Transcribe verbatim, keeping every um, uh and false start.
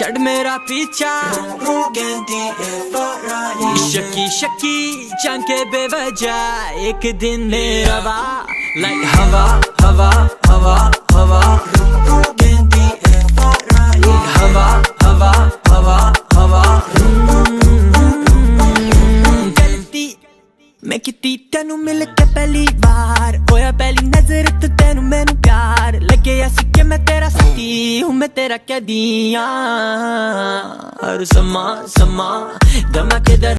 चढ़ मेरा पीछा शकी शकी चंके बेवजह एक दिन मेरा वा लाइक हवा हवा हवा हवा हवा हवा हवा हवा गलती मैं किती तेनू मिल के पहली बार होया पहली नजर तो तेनू मैनू प्यार लगे ऐसी कि मैं तेरा साथी हूँ मैं तेरा कैदियां हर समा समा धमाकेदार